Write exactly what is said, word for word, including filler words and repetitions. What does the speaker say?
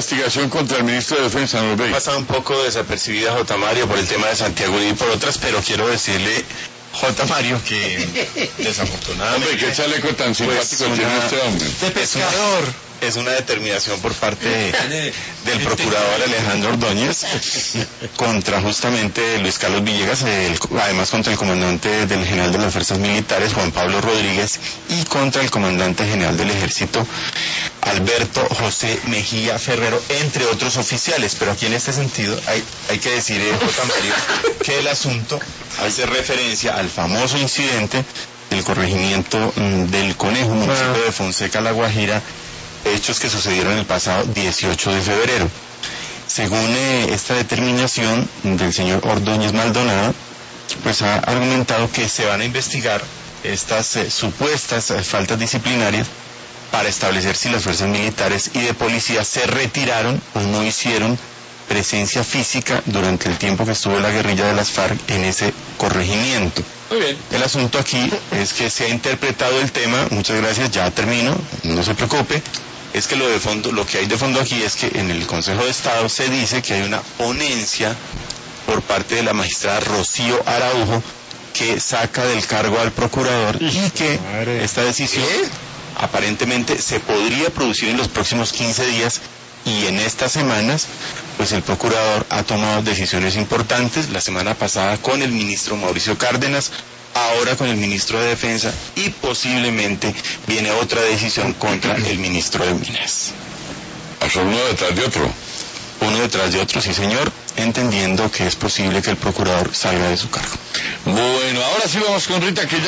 investigación contra el ministro de Defensa, ¿no? Pasa un poco desapercibida J. Mario por el tema de Santiago Uribe y por otras, pero quiero decirle, J. Mario, que desafortunadamente... Hombre, qué chaleco tan simpático pues tiene una, este hombre. De pescador. Es una determinación por parte de, del procurador Alejandro Ordóñez contra justamente Luis Carlos Villegas, el, además contra el comandante del general de las fuerzas militares, Juan Pablo Rodríguez, y contra el comandante general del ejército, Alberto José Mejía Ferrero, entre otros oficiales. Pero aquí en este sentido hay, hay que decir, eh, J. Mario, que el asunto hace referencia al famoso incidente del corregimiento mm, del Conejo, municipio de Fonseca, La Guajira, hechos que sucedieron el pasado dieciocho de febrero. Según eh, esta determinación del señor Ordóñez Maldonado, pues ha argumentado que se van a investigar estas eh, supuestas eh, faltas disciplinarias para establecer si las fuerzas militares y de policía se retiraron o no hicieron presencia física durante el tiempo que estuvo la guerrilla de las FARC en ese corregimiento. Muy bien. El asunto aquí es que se ha interpretado el tema, muchas gracias, ya termino, no se preocupe, es que lo de fondo, lo que hay de fondo aquí es que en el Consejo de Estado se dice que hay una ponencia por parte de la magistrada Rocío Araujo que saca del cargo al procurador y que esta decisión aparentemente se podría producir en los próximos quince días. Y en estas semanas, pues el procurador ha tomado decisiones importantes, la semana pasada con el ministro Mauricio Cárdenas, ahora con el ministro de Defensa, y posiblemente viene otra decisión contra el ministro de Minas. Son uno detrás de otro. Uno detrás de otro, sí señor, entendiendo que es posible que el procurador salga de su cargo. Bueno, ahora sí vamos con Rita, que ya...